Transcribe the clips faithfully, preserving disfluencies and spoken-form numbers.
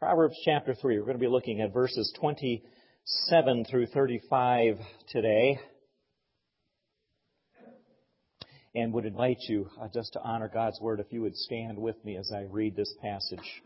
Proverbs chapter three. We're going to be looking at verses twenty-seven through thirty-five today. And would invite you uh, just to honor God's Word if you would stand with me as I read this passage.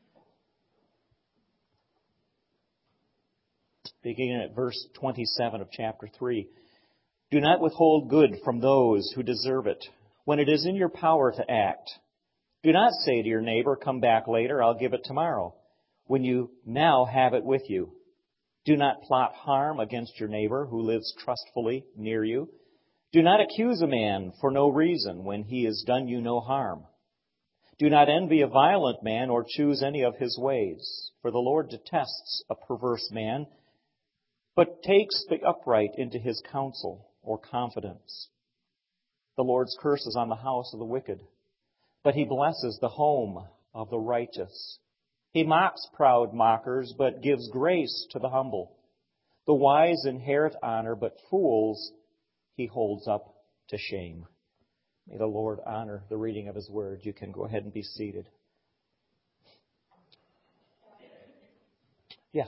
Beginning at verse twenty-seven of chapter three. Do not withhold good from those who deserve it, when it is in your power to act. Do not say to your neighbor, come back later, I'll give it tomorrow, when you now have it with you. Do not plot harm against your neighbor who lives trustfully near you. Do not accuse a man for no reason when he has done you no harm. Do not envy a violent man or choose any of his ways, for the Lord detests a perverse man, but takes the upright into his counsel or confidence. The Lord's curse is on the house of the wicked, but he blesses the home of the righteous. He mocks proud mockers, but gives grace to the humble. The wise inherit honor, but fools he holds up to shame. May the Lord honor the reading of His Word. You can go ahead and be seated. Yes.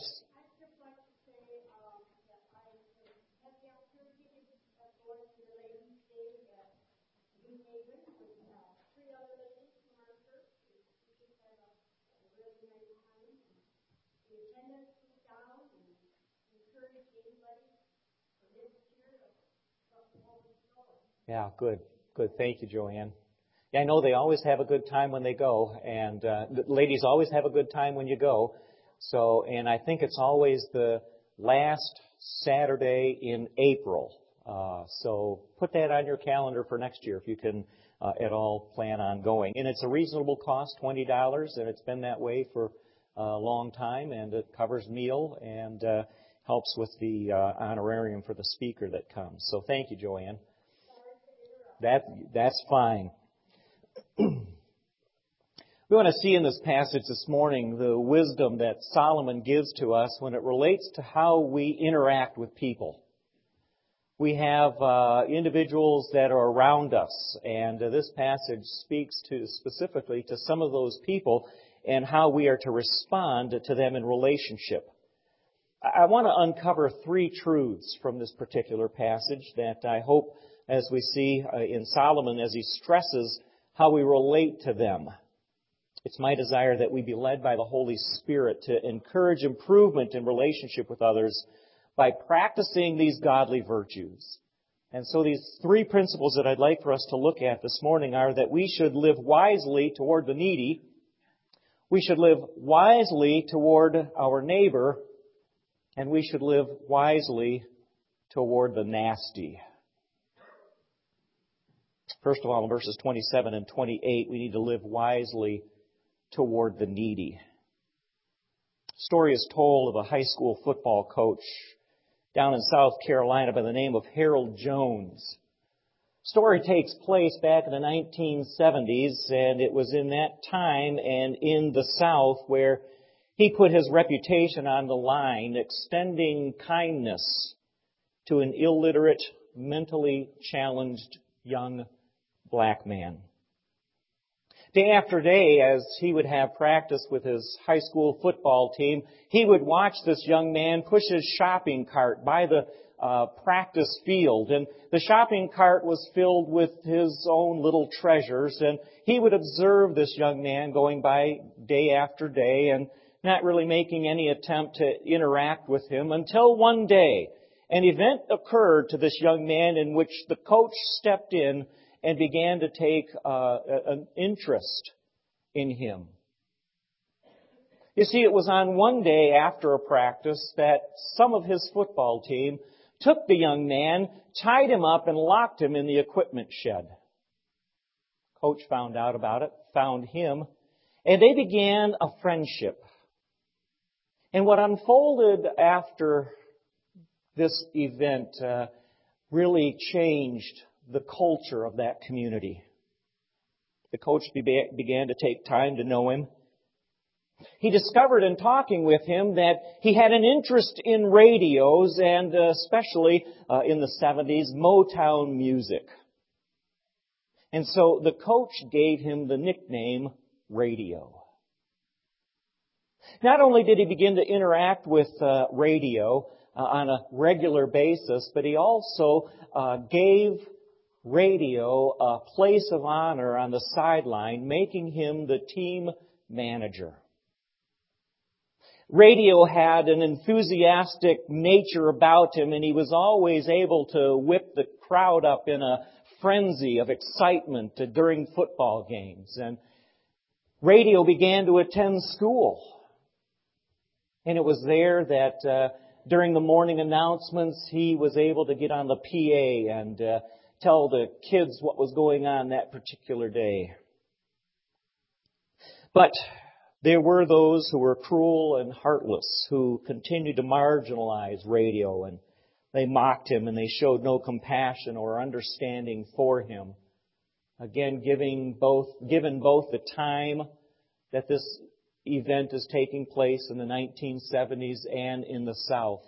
Yeah, good. Good. Thank you, Joanne. Yeah, I know they always have a good time when they go, and uh, the ladies always have a good time when you go. So, and I think it's always the last Saturday in April. Uh, so put that on your calendar for next year if you can uh, at all plan on going. And it's a reasonable cost, twenty dollars, and it's been that way for a long time, and it covers meal and uh, helps with the uh, honorarium for the speaker that comes. So thank you, Joanne. That, that's fine. We want to see in this passage this morning the wisdom that Solomon gives to us when it relates to how we interact with people. We have uh, individuals that are around us, and uh, this passage speaks to specifically to some of those people and how we are to respond to them in relationship. I want to uncover three truths from this particular passage that I hope as we see uh, in Solomon as he stresses how we relate to them. It's my desire that we be led by the Holy Spirit to encourage improvement in relationship with others by practicing these godly virtues. And so these three principles that I'd like for us to look at this morning are that we should live wisely toward the needy, we should live wisely toward our neighbor, and we should live wisely toward the nasty. First of all, in verses twenty-seven and twenty-eight, we need to live wisely toward the needy. A story is told of a high school football coach down in South Carolina by the name of Harold Jones. The story takes place back in the nineteen seventies, and it was in that time and in the South where he put his reputation on the line, extending kindness to an illiterate, mentally challenged young black man. Day after day, as he would have practice with his high school football team, he would watch this young man push his shopping cart by the uh, practice field. And the shopping cart was filled with his own little treasures. And he would observe this young man going by day after day and not really making any attempt to interact with him until one day an event occurred to this young man in which the coach stepped in and began to take uh, an interest in him. You see, it was on one day after a practice that some of his football team took the young man, tied him up, and locked him in the equipment shed. Coach found out about it, found him, and they began a friendship. And what unfolded after this event uh, really changed the culture of that community. The coach be- began to take time to know him. He discovered in talking with him that he had an interest in radios and uh, especially uh, in the seventies, Motown music. And so the coach gave him the nickname Radio. Not only did he begin to interact with uh, radio uh, on a regular basis, but he also uh, gave radio a place of honor on the sideline, making him the team manager. Radio had an enthusiastic nature about him, and he was always able to whip the crowd up in a frenzy of excitement during football games. And radio began to attend school. And it was there that uh, during the morning announcements, he was able to get on the P A and uh, tell the kids what was going on that particular day. But there were those who were cruel and heartless, who continued to marginalize radio, and they mocked him and they showed no compassion or understanding for him. Again, giving both, given both the time that this event is taking place in the nineteen seventies and in the South.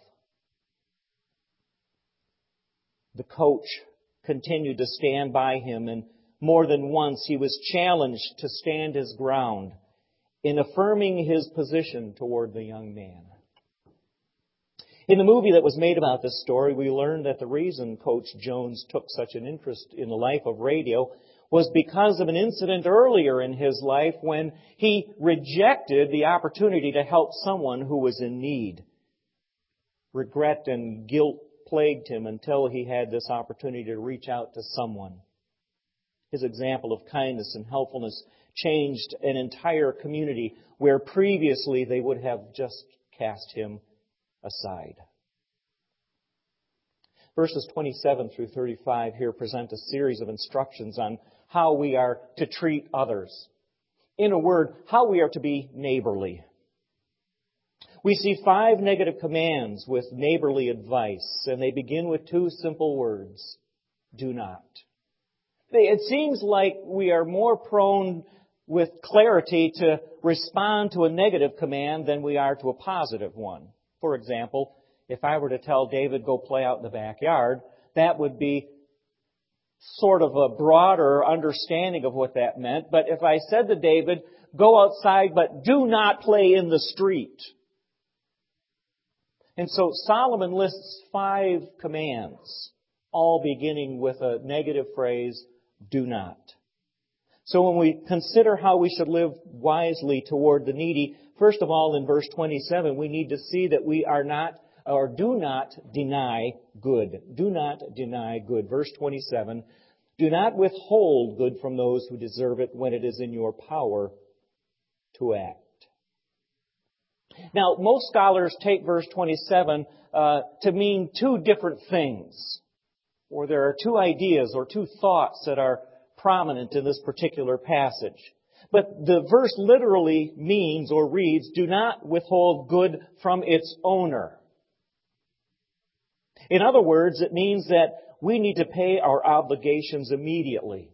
The coach continued to stand by him, and more than once he was challenged to stand his ground in affirming his position toward the young man. In the movie that was made about this story, we learned that the reason Coach Jones took such an interest in the life of radio was because of an incident earlier in his life when he rejected the opportunity to help someone who was in need. Regret and guilt plagued him until he had this opportunity to reach out to someone. His example of kindness and helpfulness changed an entire community where previously they would have just cast him aside. Verses twenty-seven through thirty-five here present a series of instructions on how we are to treat others. In a word, how we are to be neighborly. We see five negative commands with neighborly advice, and they begin with two simple words: do not. It seems like we are more prone with clarity to respond to a negative command than we are to a positive one. For example, if I were to tell David, go play out in the backyard, that would be sort of a broader understanding of what that meant. But if I said to David, go outside, but do not play in the street. And so Solomon lists five commands, all beginning with a negative phrase, do not. So when we consider how we should live wisely toward the needy, first of all, in verse twenty-seven, we need to see that we are not, or do not deny good. Do not deny good. Verse twenty-seven, do not withhold good from those who deserve it when it is in your power to act. Now, most scholars take verse twenty-seven uh, to mean two different things. Or there are two ideas or two thoughts that are prominent in this particular passage. But the verse literally means or reads, do not withhold good from its owner. In other words, it means that we need to pay our obligations immediately.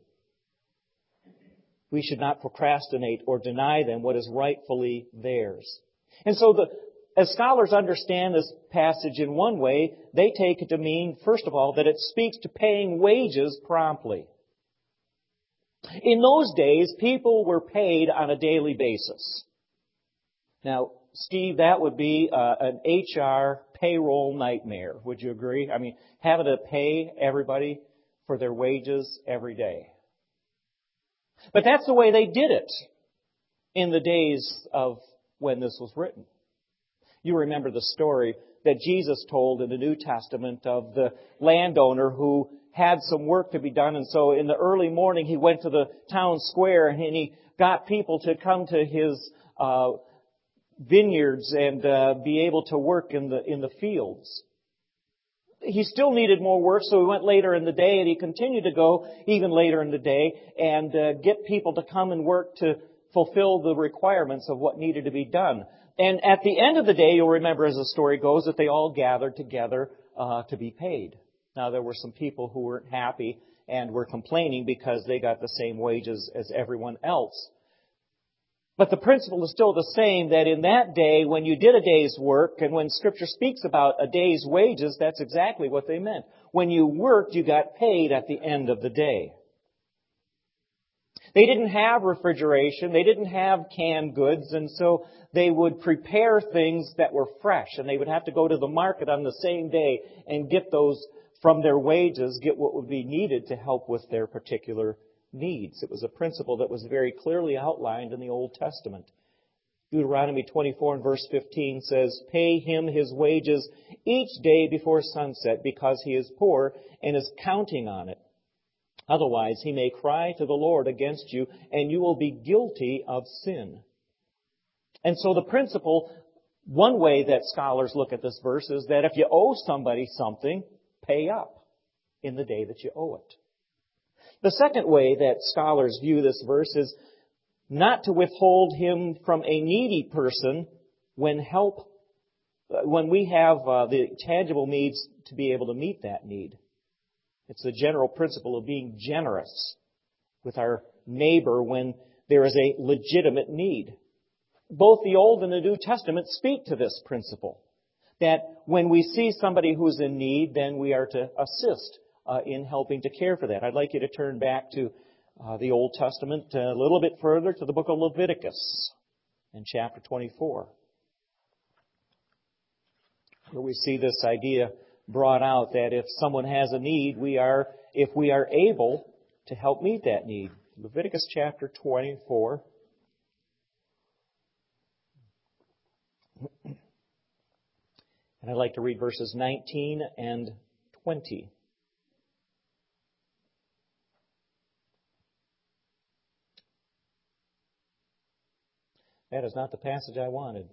We should not procrastinate or deny them what is rightfully theirs. And so the, as scholars understand this passage in one way, they take it to mean, first of all, that it speaks to paying wages promptly. In those days, people were paid on a daily basis. Now, Steve, that would be uh, an H R payroll nightmare. Would you agree? I mean, having to pay everybody for their wages every day. But that's the way they did it in the days of when this was written. You remember the story that Jesus told in the New Testament of the landowner who had some work to be done. And so in the early morning, he went to the town square and he got people to come to his uh, vineyards and uh, be able to work in the in the fields. He still needed more work, so he went later in the day, and he continued to go even later in the day and uh, get people to come and work to fulfill the requirements of what needed to be done. And at the end of the day, you'll remember as the story goes that they all gathered together uh, to be paid. Now, there were some people who weren't happy and were complaining because they got the same wages as everyone else. But the principle is still the same, that in that day, when you did a day's work, and when Scripture speaks about a day's wages, that's exactly what they meant. When you worked, you got paid at the end of the day. They didn't have refrigeration. They didn't have canned goods. And so they would prepare things that were fresh. And they would have to go to the market on the same day and get those from their wages, get what would be needed to help with their particular needs. It was a principle that was very clearly outlined in the Old Testament. Deuteronomy twenty-four and verse fifteen says, "Pay him his wages each day before sunset, because he is poor and is counting on it. Otherwise he may cry to the Lord against you, and you will be guilty of sin." And so the principle, one way that scholars look at this verse is that if you owe somebody something, pay up in the day that you owe it. The second way that scholars view this verse is not to withhold him from a needy person when help, when we have uh, the tangible needs to be able to meet that need. It's the general principle of being generous with our neighbor when there is a legitimate need. Both the Old and the New Testament speak to this principle, that when we see somebody who's in need, then we are to assist uh, in helping to care for that. I'd like you to turn back to Uh, the Old Testament, uh, a little bit further to the book of Leviticus in chapter twenty-four, where we see this idea brought out that if someone has a need, we are, if we are able to help meet that need. Leviticus chapter twenty-four. And I'd like to read verses nineteen and twenty. That is not the passage I wanted.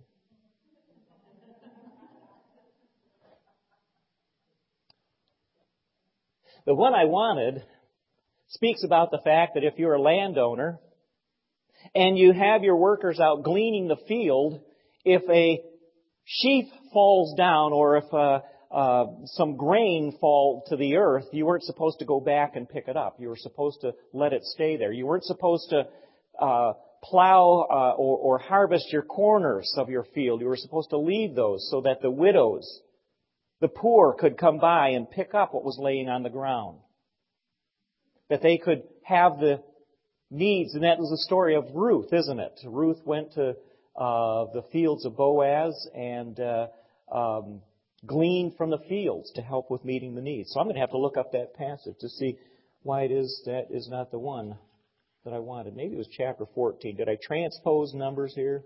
The one I wanted speaks about the fact that if you're a landowner and you have your workers out gleaning the field, if a sheaf falls down or if uh, uh, some grain fall to the earth, you weren't supposed to go back and pick it up. You were supposed to let it stay there. You weren't supposed to uh, plow uh, or, or harvest your corners of your field. You were supposed to leave those so that the widows, the poor, could come by and pick up what was laying on the ground. That they could have the needs. And that was the story of Ruth, isn't it? Ruth went to uh, the fields of Boaz and uh, um, gleaned from the fields to help with meeting the needs. So I'm going to have to look up that passage to see why it is that is not the one that I wanted. Maybe it was chapter fourteen. Did I transpose numbers here?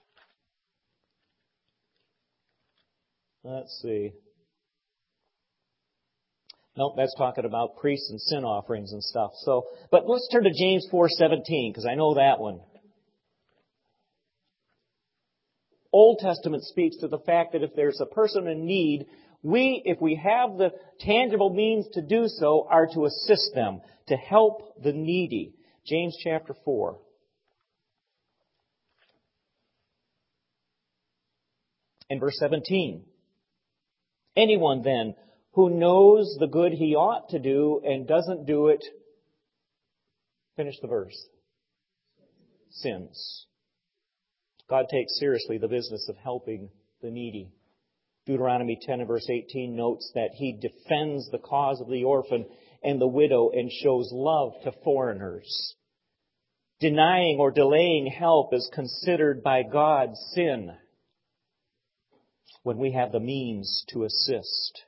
Let's see. Nope, that's talking about priests and sin offerings and stuff. So, but let's turn to James four seventeen, because I know that one. Old Testament speaks to the fact that if there's a person in need, we, if we have the tangible means to do so, are to assist them, to help the needy. James chapter four. And verse seventeen. Anyone then who knows the good he ought to do and doesn't do it, finish the verse, sins. God takes seriously the business of helping the needy. Deuteronomy ten and verse eighteen notes that He defends the cause of the orphan and the widow and shows love to foreigners. Denying or delaying help is considered by God sin when we have the means to assist.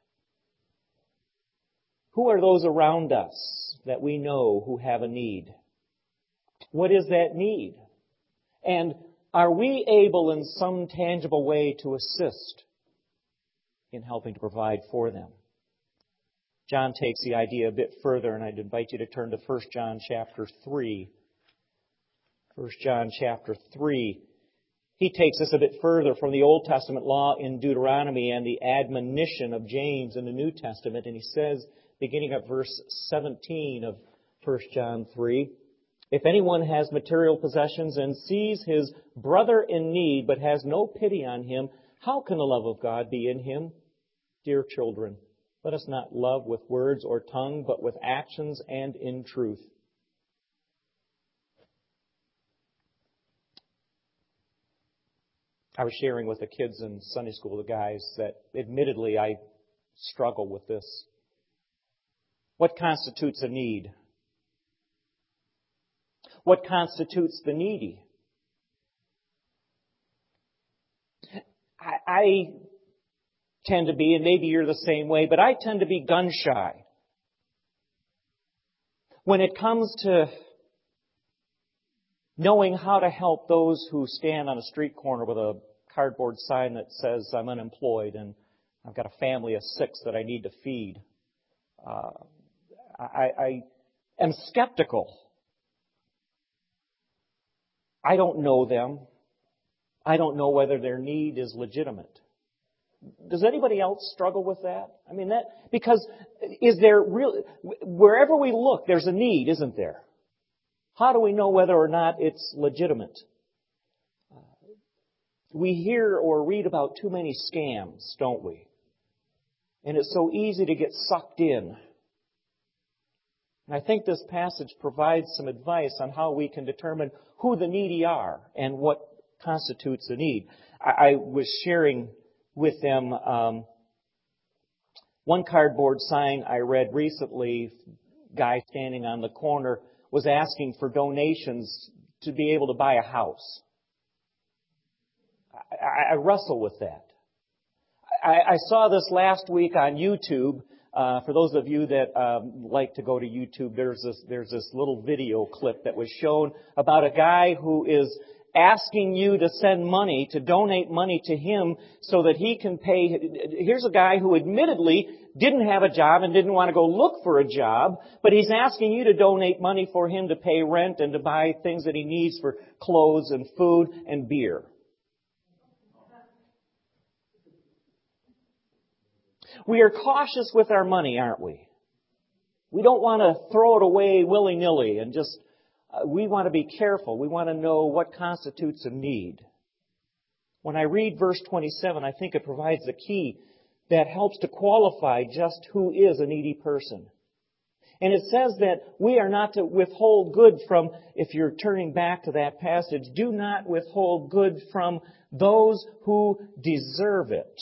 Who are those around us that we know who have a need? What is that need? And are we able in some tangible way to assist in helping to provide for them? John takes the idea a bit further, and I'd invite you to turn to First John chapter three. First John chapter three. He takes us a bit further from the Old Testament law in Deuteronomy and the admonition of James in the New Testament. And he says, beginning at verse seventeen of First John three, if anyone has material possessions and sees his brother in need but has no pity on him, how can the love of God be in him? Dear children, let us not love with words or tongue, but with actions and in truth. I was sharing with the kids in Sunday school, the guys, that admittedly I struggle with this. What constitutes a need? What constitutes the needy? I, I tend to be, and maybe you're the same way, but I tend to be gun shy. When it comes to knowing how to help those who stand on a street corner with a cardboard sign that says, I'm unemployed and I've got a family of six that I need to feed. Uh, I, I am skeptical. I don't know them. I don't know whether their need is legitimate. Does anybody else struggle with that? I mean, that, because is there real, wherever we look, there's a need, isn't there? How do we know whether or not it's legitimate? We hear or read about too many scams, don't we? And it's so easy to get sucked in. And I think this passage provides some advice on how we can determine who the needy are and what constitutes a need. I, I was sharing with them um, one cardboard sign I read recently. Guy standing on the corner was asking for donations to be able to buy a house. I, I wrestle with that. I, I saw this last week on YouTube. Uh, for those of you that um, like to go to YouTube, there's this there's this little video clip that was shown about a guy who is asking you to send money, to donate money to him so that he can pay. Here's a guy who admittedly didn't have a job and didn't want to go look for a job, but he's asking you to donate money for him to pay rent and to buy things that he needs for clothes and food and beer. We are cautious with our money, aren't we? We don't want to throw it away willy-nilly and just, uh, we want to be careful. We want to know what constitutes a need. When I read verse twenty-seven, I think it provides the key that helps to qualify just who is a needy person. And it says that we are not to withhold good from, if you're turning back to that passage, do not withhold good from those who deserve it.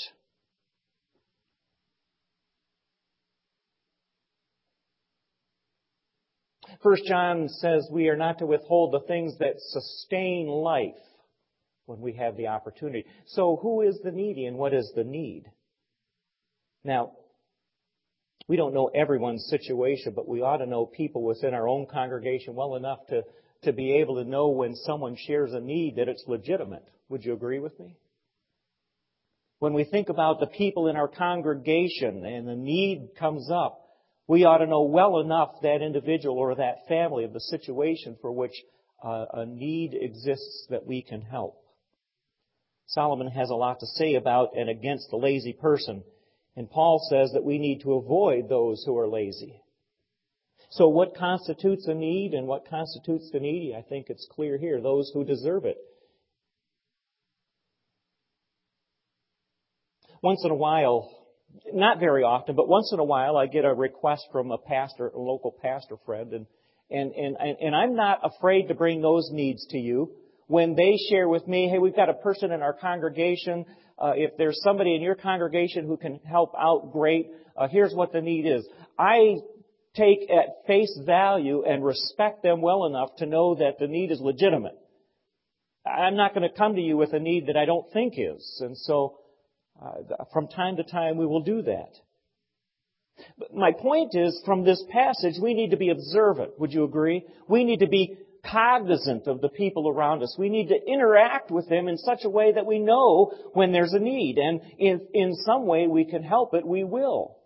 First John says we are not to withhold the things that sustain life when we have the opportunity. So who is the needy and what is the need? Now, we don't know everyone's situation, but we ought to know people within our own congregation well enough to, to be able to know when someone shares a need that it's legitimate. Would you agree with me? When we think about the people in our congregation and the need comes up, we ought to know well enough that individual or that family of the situation for which uh, a need exists that we can help. Solomon has a lot to say about and against the lazy person. And Paul says that we need to avoid those who are lazy. So what constitutes a need and what constitutes the needy? I think it's clear here. Those who deserve it. Once in a while, not very often, but once in a while, I get a request from a pastor, a local pastor friend, and and and and I'm not afraid to bring those needs to you when they share with me, hey, we've got a person in our congregation. Uh, if there's somebody in your congregation who can help out, great. Uh, here's what the need is. I take at face value and respect them well enough to know that the need is legitimate. I'm not going to come to you with a need that I don't think is, and so. Uh, from time to time, we will do that. But my point is, from this passage, we need to be observant. Would you agree? We need to be cognizant of the people around us. We need to interact with them in such a way that we know when there's a need. And if in some way we can help it, we will.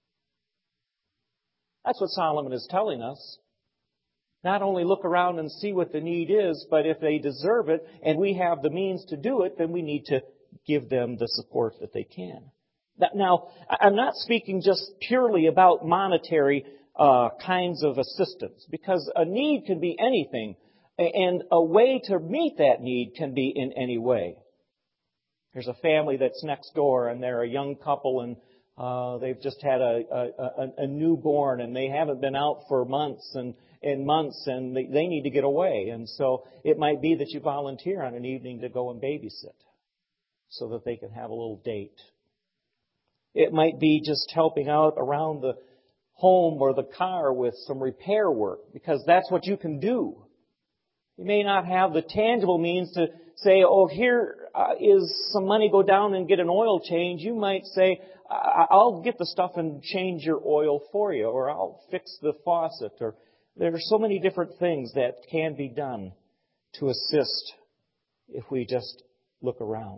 That's what Solomon is telling us. Not only look around and see what the need is, but if they deserve it and we have the means to do it, then we need to give them the support that they can. Now, I'm not speaking just purely about monetary uh, kinds of assistance, because a need can be anything, and a way to meet that need can be in any way. There's a family that's next door, and they're a young couple, and uh, they've just had a, a, a newborn, and they haven't been out for months and, and months, and they, they need to get away. And so it might be that you volunteer on an evening to go and babysit, so that they can have a little date. It might be just helping out around the home or the car with some repair work, because that's what you can do. You may not have the tangible means to say, oh, here uh, is some money, go down and get an oil change. You might say, I'll get the stuff and change your oil for you, or I'll fix the faucet. Or there are so many different things that can be done to assist if we just look around.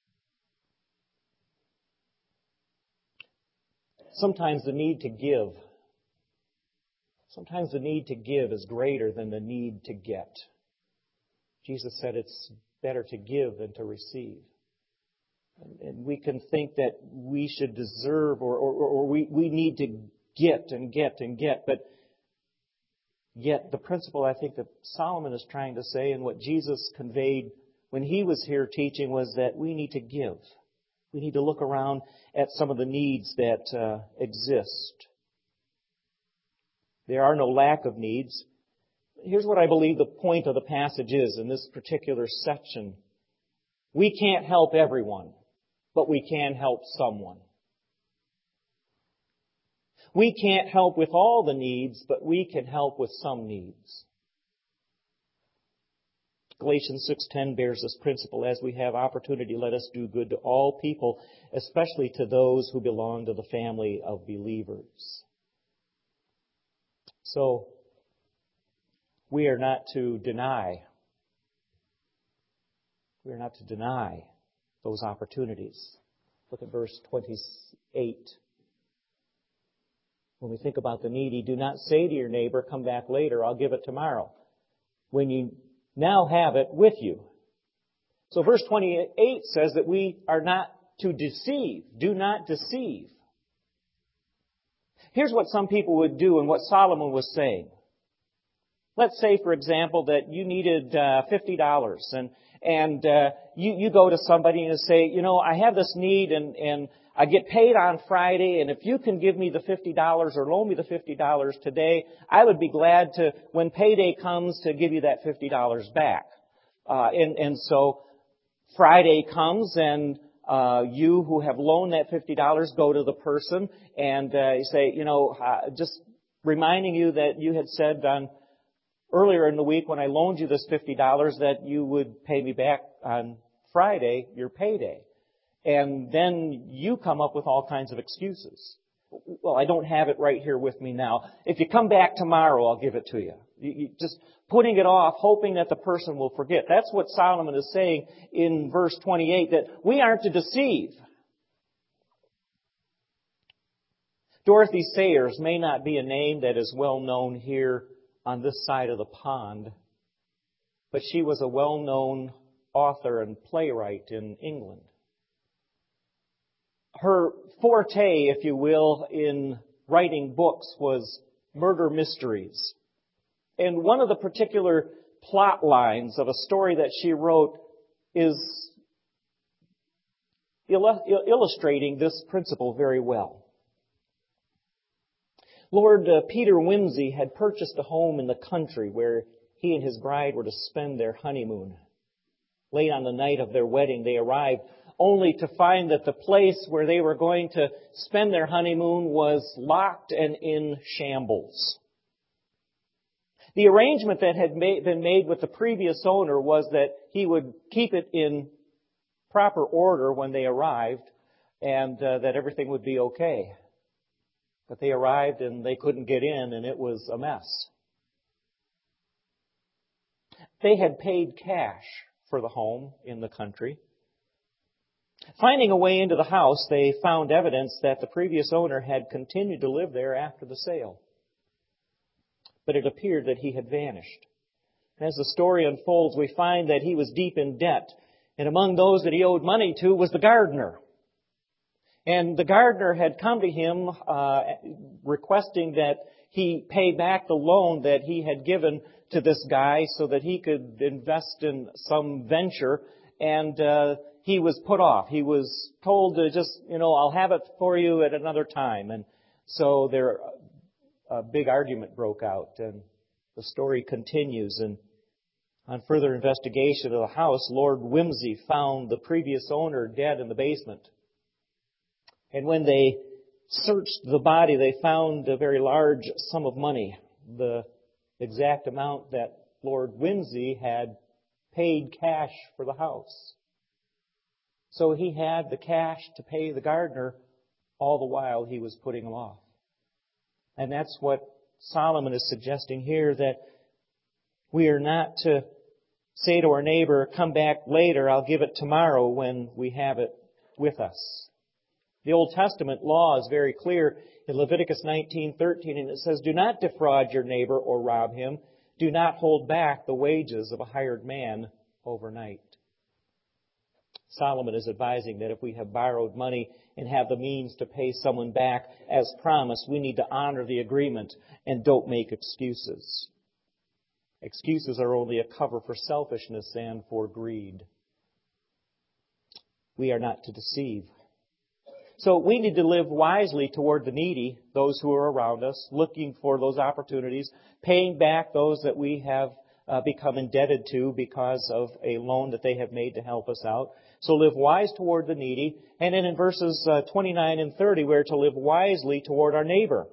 Sometimes the need to give, sometimes the need to give is greater than the need to get. Jesus said it's better to give than to receive. And we can think that we should deserve or, or, or we, we need to get and get and get. But yet the principle I think that Solomon is trying to say and what Jesus conveyed when He was here teaching was that we need to give. We need to look around at some of the needs that uh, exist. There are no lack of needs. Here's what I believe the point of the passage is in this particular section. We can't help everyone, but we can help someone. We can't help with all the needs, but we can help with some needs. Galatians six ten bears this principle. As we have opportunity, let us do good to all people, especially to those who belong to the family of believers. So, we are not to deny. We are not to deny those opportunities. Look at verse twenty-eight. When we think about the needy, do not say to your neighbor, come back later, I'll give it tomorrow, when you now have it with you. So verse twenty-eight says that we are not to deceive. Do not deceive. Here's what some people would do and what Solomon was saying. Let's say, for example, that you needed uh, fifty dollars and and uh, you, you go to somebody and say, you know, I have this need and, and I get paid on Friday, and if you can give me the fifty dollars or loan me the fifty dollars today, I would be glad to, when payday comes, to give you that fifty dollars back. Uh, and, and so Friday comes and uh, you who have loaned that fifty dollars go to the person and uh, you say, you know, uh, just reminding you that you had said on earlier in the week when I loaned you this fifty dollars that you would pay me back on Friday, your payday. And then you come up with all kinds of excuses. Well, I don't have it right here with me now. If you come back tomorrow, I'll give it to you. You, you just putting it off, hoping that the person will forget. That's what Solomon is saying in verse twenty-eight, that we aren't to deceive. Dorothy Sayers may not be a name that is well known here on this side of the pond, but she was a well-known author and playwright in England. Her forte, if you will, in writing books was murder mysteries. And one of the particular plot lines of a story that she wrote is illustrating this principle very well. Lord uh, Peter Wimsey had purchased a home in the country where he and his bride were to spend their honeymoon. Late on the night of their wedding, they arrived only to find that the place where they were going to spend their honeymoon was locked and in shambles. The arrangement that had made, been made with the previous owner was that he would keep it in proper order when they arrived and uh, that everything would be okay. But they arrived and they couldn't get in and it was a mess. They had paid cash for the home in the country. Finding a way into the house, they found evidence that the previous owner had continued to live there after the sale. But it appeared that he had vanished. As the story unfolds, we find that he was deep in debt. And among those that he owed money to was the gardener. And the gardener had come to him uh, requesting that he pay back the loan that he had given to this guy so that he could invest in some venture. And uh, he was put off. He was told to just, you know, I'll have it for you at another time. And so there, a big argument broke out. And the story continues. And on further investigation of the house, Lord Wimsey found the previous owner dead in the basement. And when they searched the body, they found a very large sum of money, the exact amount that Lord Winsey had paid cash for the house. So he had the cash to pay the gardener all the while he was putting him off. And that's what Solomon is suggesting here, that we are not to say to our neighbor, come back later, I'll give it tomorrow, when we have it with us. The Old Testament law is very clear in Leviticus nineteen thirteen, and it says, do not defraud your neighbor or rob him. Do not hold back the wages of a hired man overnight. Solomon is advising that if we have borrowed money and have the means to pay someone back as promised, we need to honor the agreement and don't make excuses. Excuses are only a cover for selfishness and for greed. We are not to deceive. So we need to live wisely toward the needy, those who are around us, looking for those opportunities, paying back those that we have uh, become indebted to because of a loan that they have made to help us out. So live wise toward the needy. And then in verses uh, twenty-nine and thirty, we're to live wisely toward our neighbor.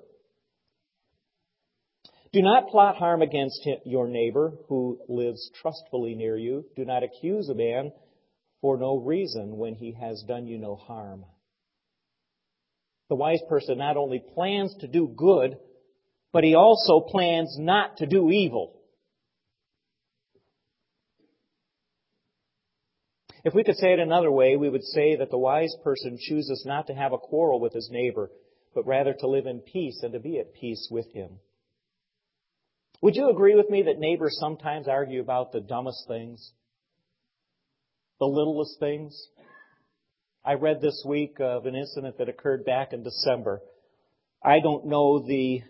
Do not plot harm against your neighbor who lives trustfully near you. Do not accuse a man for no reason when he has done you no harm. The wise person not only plans to do good, but he also plans not to do evil. If we could say it another way, we would say that the wise person chooses not to have a quarrel with his neighbor, but rather to live in peace and to be at peace with him. Would you agree with me that neighbors sometimes argue about the dumbest things? The littlest things? I read this week of an incident that occurred back in December. I don't know the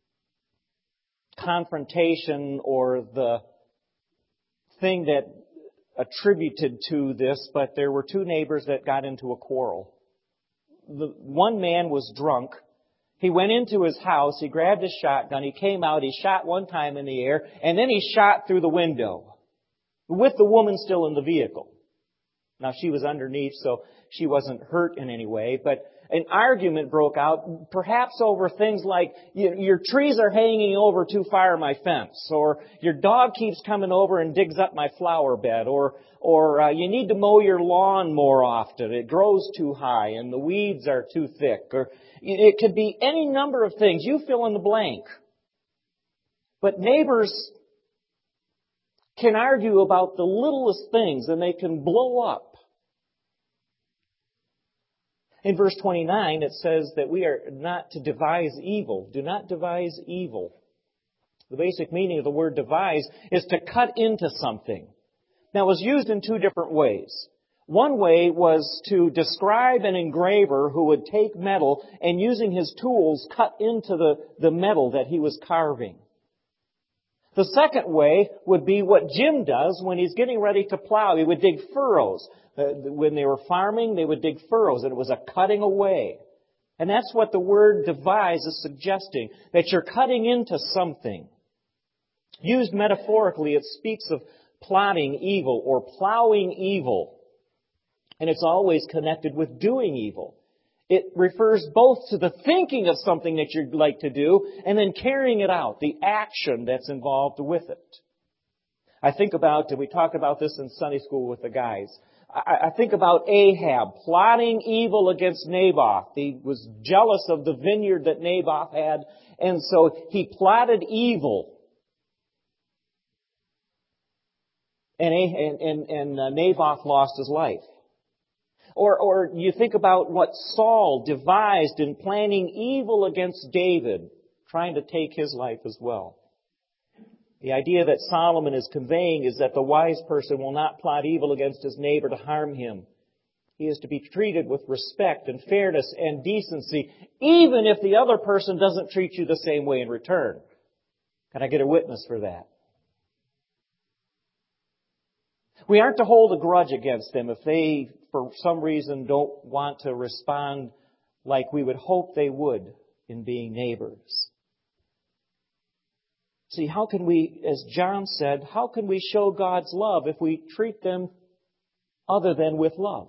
confrontation or the thing that attributed to this, but there were two neighbors that got into a quarrel. The one man was drunk. He went into his house, he grabbed his shotgun, he came out, he shot one time in the air, and then he shot through the window with the woman still in the vehicle. Now, she was underneath, so she wasn't hurt in any way, but an argument broke out, perhaps over things like, your trees are hanging over too far my fence, or your dog keeps coming over and digs up my flower bed, or or uh, you need to mow your lawn more often. It grows too high and the weeds are too thick, or it could be any number of things. You fill in the blank. But neighbors can argue about the littlest things and they can blow up. In verse twenty-nine, it says that we are not to devise evil. Do not devise evil. The basic meaning of the word devise is to cut into something. Now, it was used in two different ways. One way was to describe an engraver who would take metal and using his tools cut into the, the metal that he was carving. The second way would be what Jim does when he's getting ready to plow. He would dig furrows. Uh, when they were farming, they would dig furrows, and it was a cutting away. And that's what the word devise is suggesting, that you're cutting into something. Used metaphorically, it speaks of plotting evil or plowing evil. And it's always connected with doing evil. It refers both to the thinking of something that you'd like to do and then carrying it out, the action that's involved with it. I think about, and we talked about this in Sunday school with the guys, I, I think about Ahab plotting evil against Naboth. He was jealous of the vineyard that Naboth had, and so he plotted evil. And, and, and, and uh, Naboth lost his life. Or, or you think about what Saul devised in planning evil against David, trying to take his life as well. The idea that Solomon is conveying is that the wise person will not plot evil against his neighbor to harm him. He is to be treated with respect and fairness and decency, even if the other person doesn't treat you the same way in return. Can I get a witness for that? We aren't to hold a grudge against them if they, for some reason, don't want to respond like we would hope they would in being neighbors. See, how can we, as John said, how can we show God's love if we treat them other than with love?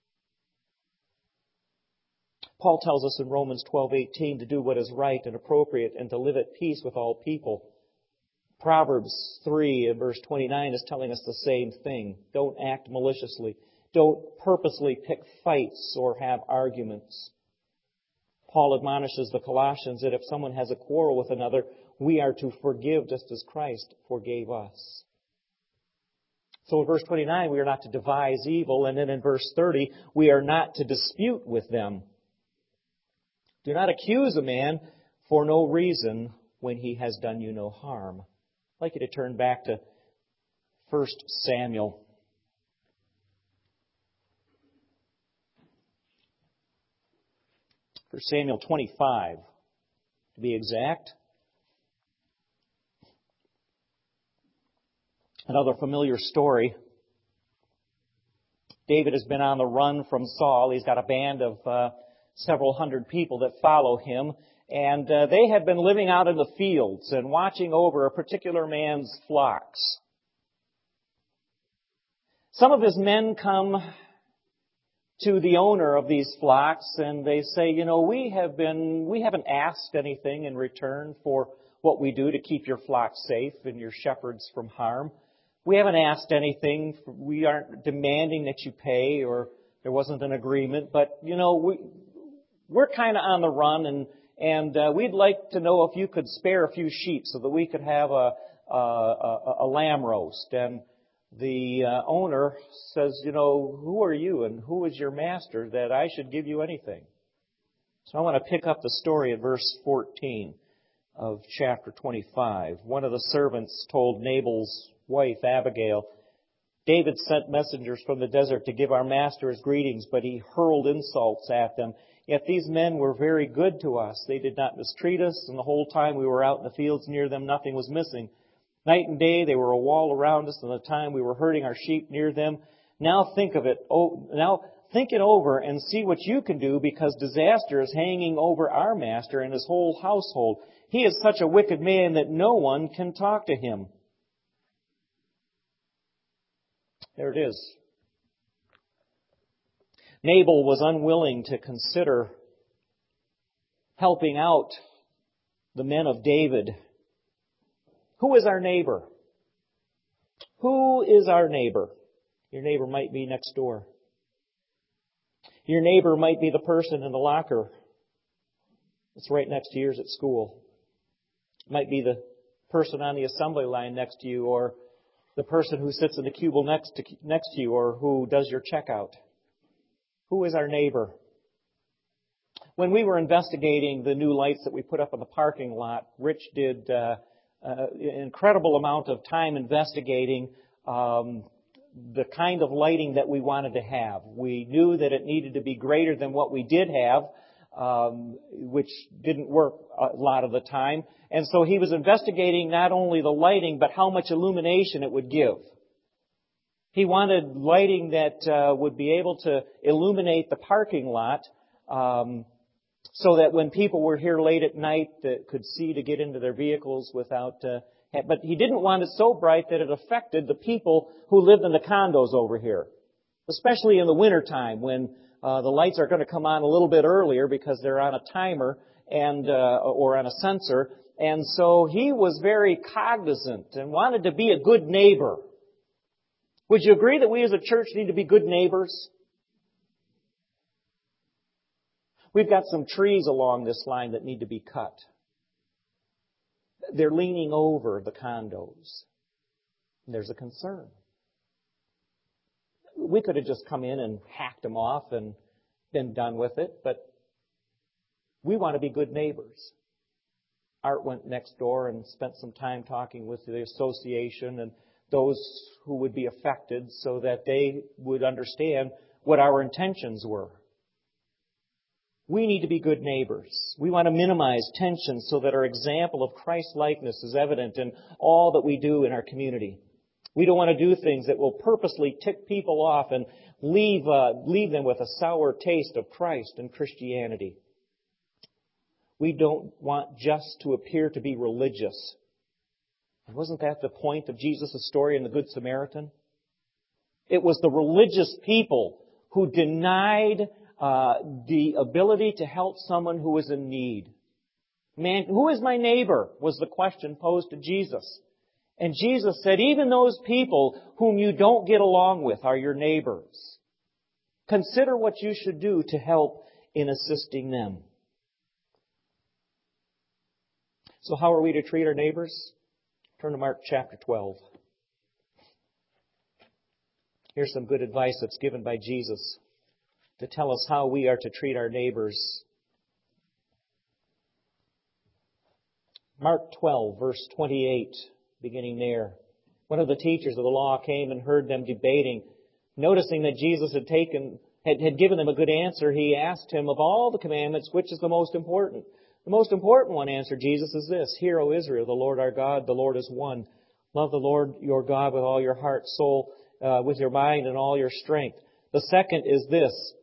Paul tells us in Romans twelve eighteen to do what is right and appropriate and to live at peace with all people. Proverbs three and verse twenty-nine is telling us the same thing. Don't act maliciously. Don't purposely pick fights or have arguments. Paul admonishes the Colossians that if someone has a quarrel with another, we are to forgive just as Christ forgave us. So in verse twenty-nine, we are not to devise evil. And then in verse thirty, we are not to dispute with them. Do not accuse a man for no reason when he has done you no harm. I'd like you to turn back to First Samuel. First Samuel twenty-five, to be exact. Another familiar story. David has been on the run from Saul. He's got a band of uh, several hundred people that follow him. And uh, they have been living out in the fields and watching over a particular man's flocks. Some of his men come to the owner of these flocks and they say, you know, we have been, we haven't asked anything in return for what we do to keep your flock safe and your shepherds from harm. We haven't asked anything. We aren't demanding that you pay, or there wasn't an agreement. But, you know, we, we're kind of on the run, and, and uh, we'd like to know if you could spare a few sheep so that we could have a, a, a, a lamb roast. And the uh, owner says, you know, who are you and who is your master that I should give you anything? So I want to pick up the story at verse fourteen of chapter twenty-five. One of the servants told Nabal's wife, Abigail, David sent messengers from the desert to give our master his greetings, but he hurled insults at them. Yet these men were very good to us. They did not mistreat us, and the whole time we were out in the fields near them, nothing was missing. Night and day they were a wall around us, and the time we were herding our sheep near them. Now think of it. Oh, now think it over and see what you can do, because disaster is hanging over our master and his whole household. He is such a wicked man that no one can talk to him. There it is. Nabal was unwilling to consider helping out the men of David. Who is our neighbor? Who is our neighbor? Your neighbor might be next door. Your neighbor might be the person in the locker that's right next to yours at school. It might be the person on the assembly line next to you, or the person who sits in the cubicle next to, next to you, or who does your checkout. Who is our neighbor? When we were investigating the new lights that we put up in the parking lot, Rich did uh, uh, an incredible amount of time investigating um, the kind of lighting that we wanted to have. We knew that it needed to be greater than what we did have, um, which didn't work a lot of the time. And so he was investigating not only the lighting, but how much illumination it would give. He wanted lighting that uh, would be able to illuminate the parking lot, um, so that when people were here late at night, that could see to get into their vehicles without. Uh, but he didn't want it so bright that it affected the people who lived in the condos over here, especially in the wintertime when uh, the lights are going to come on a little bit earlier because they're on a timer and uh, or on a sensor. And so he was very cognizant and wanted to be a good neighbor. Would you agree that we as a church need to be good neighbors? We've got some trees along this line that need to be cut. They're leaning over the condos. There's a concern. We could have just come in and hacked them off and been done with it, but we want to be good neighbors. Art went next door and spent some time talking with the association and those who would be affected so that they would understand what our intentions were. We need to be good neighbors. We want to minimize tensions so that our example of Christ-likeness is evident in all that we do in our community. We don't want to do things that will purposely tick people off and leave uh, leave them with a sour taste of Christ and Christianity. We don't want just to appear to be religious. And wasn't that the point of Jesus' story in the Good Samaritan? It was the religious people who denied uh, the ability to help someone who was in need. Man, who is my neighbor? Was the question posed to Jesus. And Jesus said, even those people whom you don't get along with are your neighbors. Consider what you should do to help in assisting them. So how are we to treat our neighbors? Turn to Mark chapter twelve. Here's some good advice that's given by Jesus to tell us how we are to treat our neighbors. Mark twelve, verse twenty-eight, beginning there. One of the teachers of the law came and heard them debating. Noticing that Jesus had taken, had, had given them a good answer, he asked him, of all the commandments, which is the most important? The most important one, answered Jesus, is this: Hear, O Israel, the Lord our God, the Lord is one. Love the Lord your God with all your heart, soul, uh, with your mind, and all your strength. The second is this.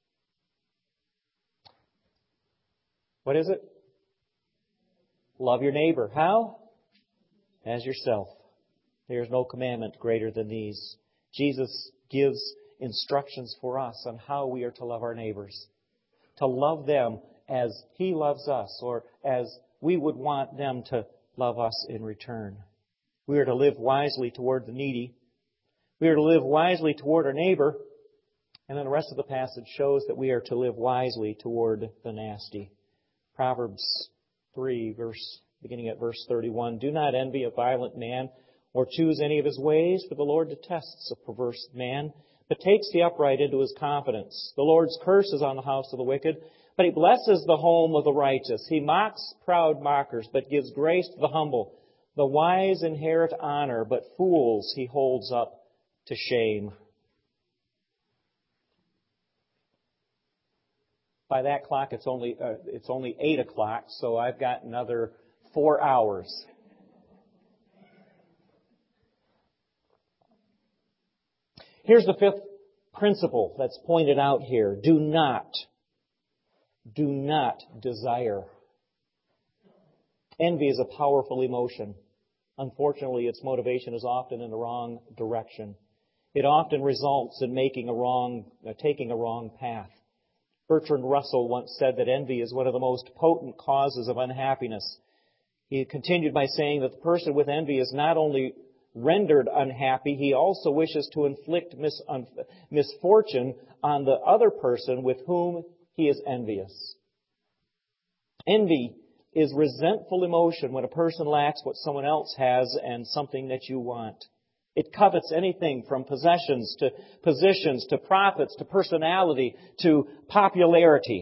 What is it? Love your neighbor. How? As yourself. There is no commandment greater than these. Jesus gives instructions for us on how we are to love our neighbors. To love them as He loves us, or as we would want them to love us in return. We are to live wisely toward the needy. We are to live wisely toward our neighbor. And then the rest of the passage shows that we are to live wisely toward the nasty. Proverbs three, verse beginning at verse thirty-one. Do not envy a violent man, or choose any of his ways, for the Lord detests a perverse man, but takes the upright into His confidence. The Lord's curse is on the house of the wicked, but He blesses the home of the righteous. He mocks proud mockers, but gives grace to the humble. The wise inherit honor, but fools He holds up to shame. By that clock, it's only uh, it's only eight o'clock, so I've got another four hours. Here's the fifth principle that's pointed out here. Do not, do not desire. Envy is a powerful emotion. Unfortunately, its motivation is often in the wrong direction. It often results in making a wrong, uh, taking a wrong path. Bertrand Russell once said that envy is one of the most potent causes of unhappiness. He continued by saying that the person with envy is not only rendered unhappy, he also wishes to inflict mis- un- misfortune on the other person with whom he is envious. Envy is resentful emotion when a person lacks what someone else has and something that you want. It covets anything from possessions to positions to profits to personality to popularity.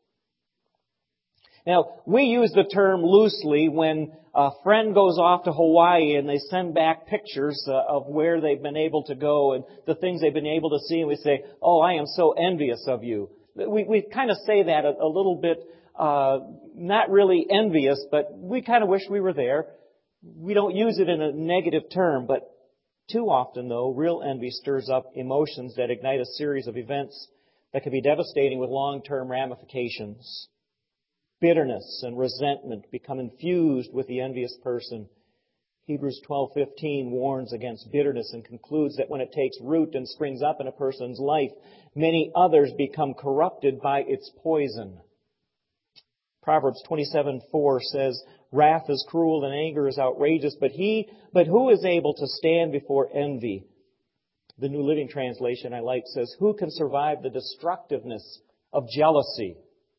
Now, we use the term loosely when a friend goes off to Hawaii and they send back pictures uh, of where they've been able to go and the things they've been able to see, and we say, oh, I am so envious of you. We, we kind of say that a, a little bit, uh, not really envious, but we kind of wish we were there. We don't use it in a negative term, but too often, though, real envy stirs up emotions that ignite a series of events that can be devastating with long-term ramifications. Bitterness and resentment become infused with the envious person. Hebrews twelve fifteen warns against bitterness and concludes that when it takes root and springs up in a person's life, many others become corrupted by its poison. Proverbs twenty-seven four says, wrath is cruel and anger is outrageous, but he, but who is able to stand before envy? The New Living Translation I like says, who can survive the destructiveness of jealousy?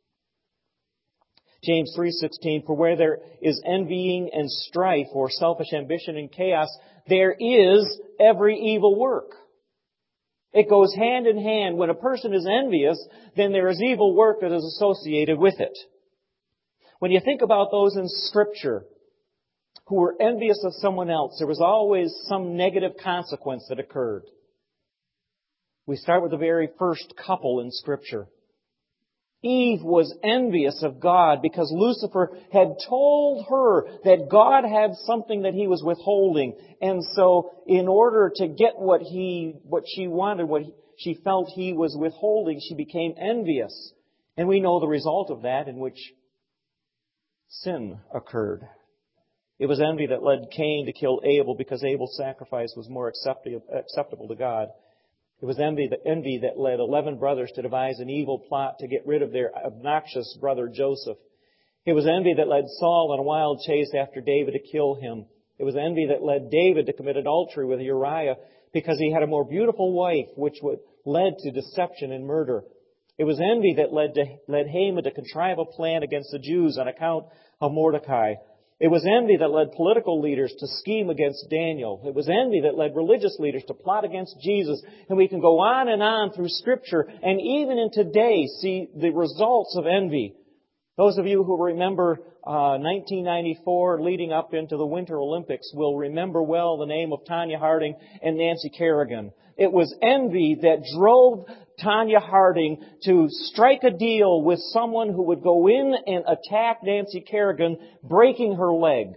James three sixteen, for where there is envying and strife or selfish ambition and chaos, there is every evil work. It goes hand in hand. When a person is envious, then there is evil work that is associated with it. When you think about those in Scripture who were envious of someone else, there was always some negative consequence that occurred. We start with the very first couple in Scripture. Eve was envious of God because Lucifer had told her that God had something that He was withholding. And so in order to get what he, what she wanted, what she felt He was withholding, she became envious. And we know the result of that, in which sin occurred. It was envy that led Cain to kill Abel because Abel's sacrifice was more acceptable to God. It was envy that, envy that led eleven brothers to devise an evil plot to get rid of their obnoxious brother Joseph. It was envy that led Saul on a wild chase after David to kill him. It was envy that led David to commit adultery with Uriah because he had a more beautiful wife, which would, led to deception and murder. It was envy that led, to, led Haman to contrive a plan against the Jews on account of Mordecai. It was envy that led political leaders to scheme against Daniel. It was envy that led religious leaders to plot against Jesus. And we can go on and on through Scripture and even in today see the results of envy. Those of you who remember uh, nineteen ninety-four leading up into the Winter Olympics will remember well the name of Tonya Harding and Nancy Kerrigan. It was envy that drove Tonya Harding to strike a deal with someone who would go in and attack Nancy Kerrigan, breaking her leg.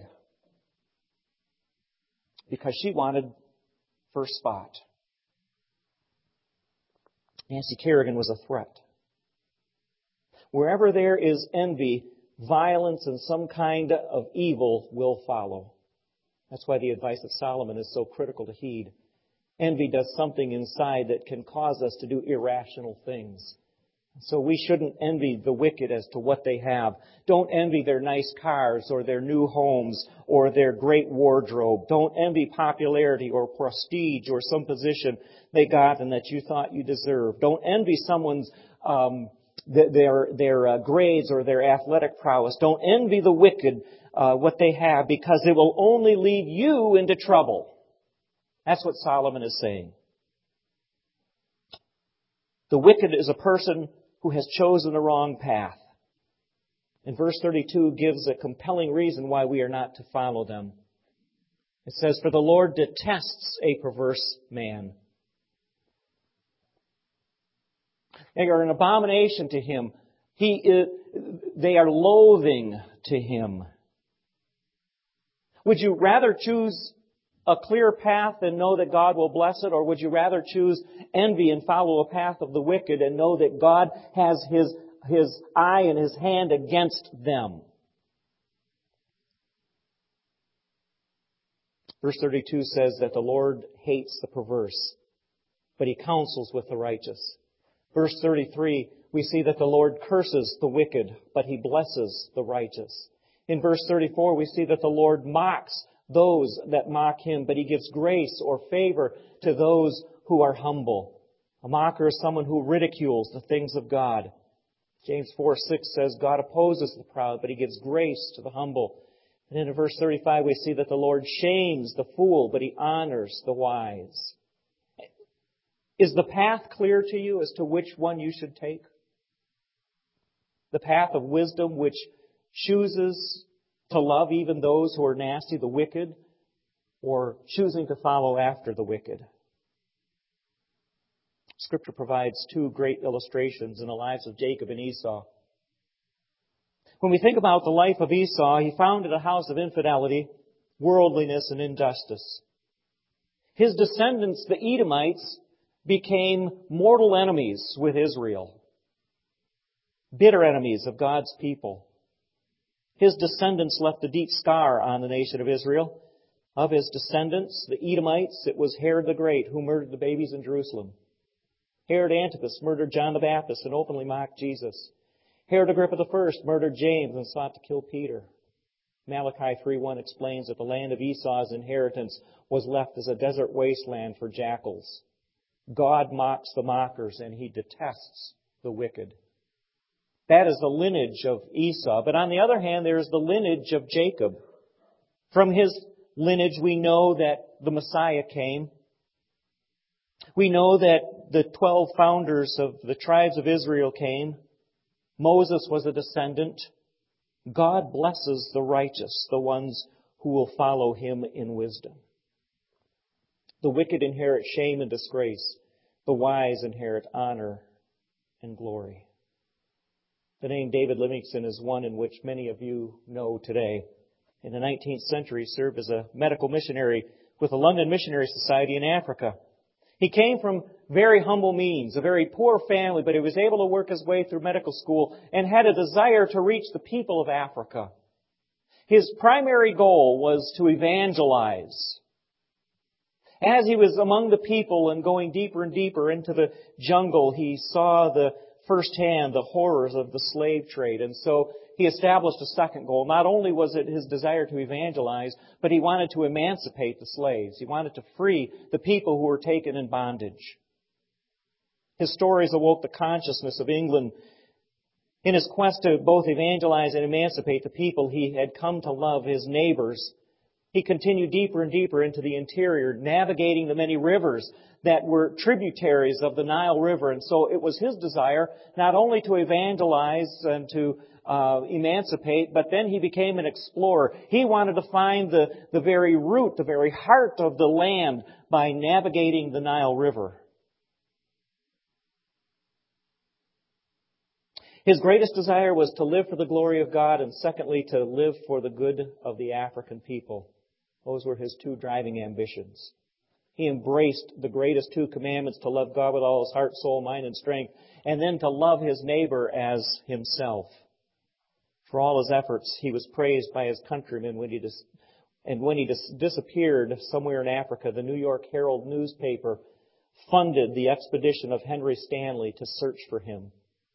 Because she wanted first spot. Nancy Kerrigan was a threat. Wherever there is envy, violence and some kind of evil will follow. That's why the advice of Solomon is so critical to heed. Envy does something inside that can cause us to do irrational things. So we shouldn't envy the wicked as to what they have. Don't envy their nice cars or their new homes or their great wardrobe. Don't envy popularity or prestige or some position they got and that you thought you deserved. Don't envy someone's um, their their uh, grades or their athletic prowess. Don't envy the wicked uh, what they have, because it will only lead you into trouble. That's what Solomon is saying. The wicked is a person who has chosen the wrong path. And verse thirty-two gives a compelling reason why we are not to follow them. It says, "For the Lord detests a perverse man." They are an abomination to Him. He is, they are loathing to Him. Would you rather choose a clear path and know that God will bless it? Or would you rather choose envy and follow a path of the wicked and know that God has His, His eye and His hand against them? Verse thirty-two says that the Lord hates the perverse, but He counsels with the righteous. Verse thirty-three, we see that the Lord curses the wicked, but He blesses the righteous. In verse thirty-four, we see that the Lord mocks those that mock Him, but He gives grace or favor to those who are humble. A mocker is someone who ridicules the things of God. James four six says, God opposes the proud, but He gives grace to the humble. And in verse thirty-five, we see that the Lord shames the fool, but He honors the wise. Is the path clear to you as to which one you should take? The path of wisdom, which chooses to love even those who are nasty, the wicked, or choosing to follow after the wicked? Scripture provides two great illustrations in the lives of Jacob and Esau. When we think about the life of Esau, he founded a house of infidelity, worldliness, and injustice. His descendants, the Edomites, became mortal enemies with Israel, bitter enemies of God's people. His descendants left a deep scar on the nation of Israel. Of his descendants, the Edomites, it was Herod the Great who murdered the babies in Jerusalem. Herod Antipas murdered John the Baptist and openly mocked Jesus. Herod Agrippa the First murdered James and sought to kill Peter. Malachi three one explains that the land of Esau's inheritance was left as a desert wasteland for jackals. God mocks the mockers and He detests the wicked. That is the lineage of Esau. But on the other hand, there is the lineage of Jacob. From his lineage, we know that the Messiah came. We know that the twelve founders of the tribes of Israel came. Moses was a descendant. God blesses the righteous, the ones who will follow Him in wisdom. The wicked inherit shame and disgrace. The wise inherit honor and glory. The name David Livingstone is one in which many of you know today. In the nineteenth century, he served as a medical missionary with the London Missionary Society in Africa. He came from very humble means, a very poor family, but he was able to work his way through medical school and had a desire to reach the people of Africa. His primary goal was to evangelize. As he was among the people and going deeper and deeper into the jungle, he saw the firsthand the horrors of the slave trade. And so he established a second goal. Not only was it his desire to evangelize, but he wanted to emancipate the slaves. He wanted to free the people who were taken in bondage. His stories awoke the consciousness of England. In his quest to both evangelize and emancipate the people he had come to love, his neighbors, he continued deeper and deeper into the interior, navigating the many rivers that were tributaries of the Nile River. And so it was his desire not only to evangelize and to uh, emancipate, but then he became an explorer. He wanted to find the, the very root, the very heart of the land by navigating the Nile River. His greatest desire was to live for the glory of God, and secondly, to live for the good of the African people. Those were his two driving ambitions. He embraced the greatest two commandments, to love God with all his heart, soul, mind, and strength, and then to love his neighbor as himself. For all his efforts, he was praised by his countrymen when he dis- and when he dis- disappeared somewhere in Africa, the New York Herald newspaper funded the expedition of Henry Stanley to search for him.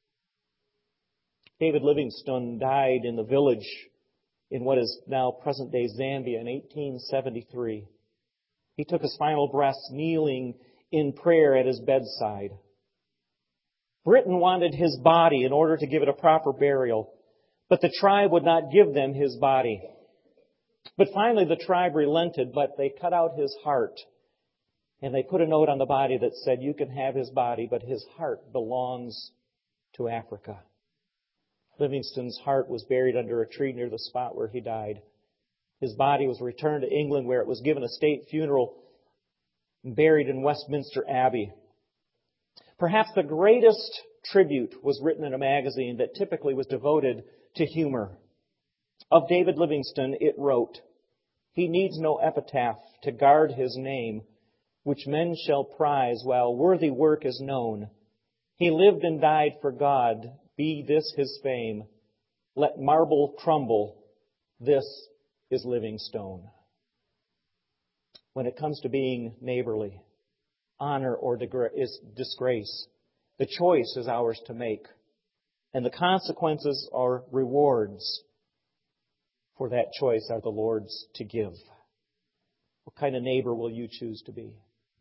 David Livingstone died in the village in what is now present-day Zambia in eighteen seventy-three. He took his final breaths kneeling in prayer at his bedside. Britain wanted his body in order to give it a proper burial, but the tribe would not give them his body. But finally the tribe relented, but they cut out his heart, and they put a note on the body that said, "You can have his body, but his heart belongs to Africa." Livingstone's heart was buried under a tree near the spot where he died. His body was returned to England, where it was given a state funeral and buried in Westminster Abbey. Perhaps the greatest tribute was written in a magazine that typically was devoted to humor. Of David Livingstone, it wrote, "He needs no epitaph to guard his name, which men shall prize while worthy work is known. He lived and died for God, be this his fame. Let marble crumble, this is Livingstone." When it comes to being neighborly, honor or disgrace, the choice is ours to make. And the consequences or rewards for that choice are the Lord's to give. What kind of neighbor will you choose to be?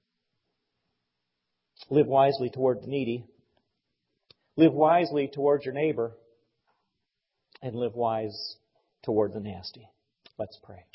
Live wisely toward the needy. Live wisely toward your neighbor. And live wise toward the nasty. Let's pray.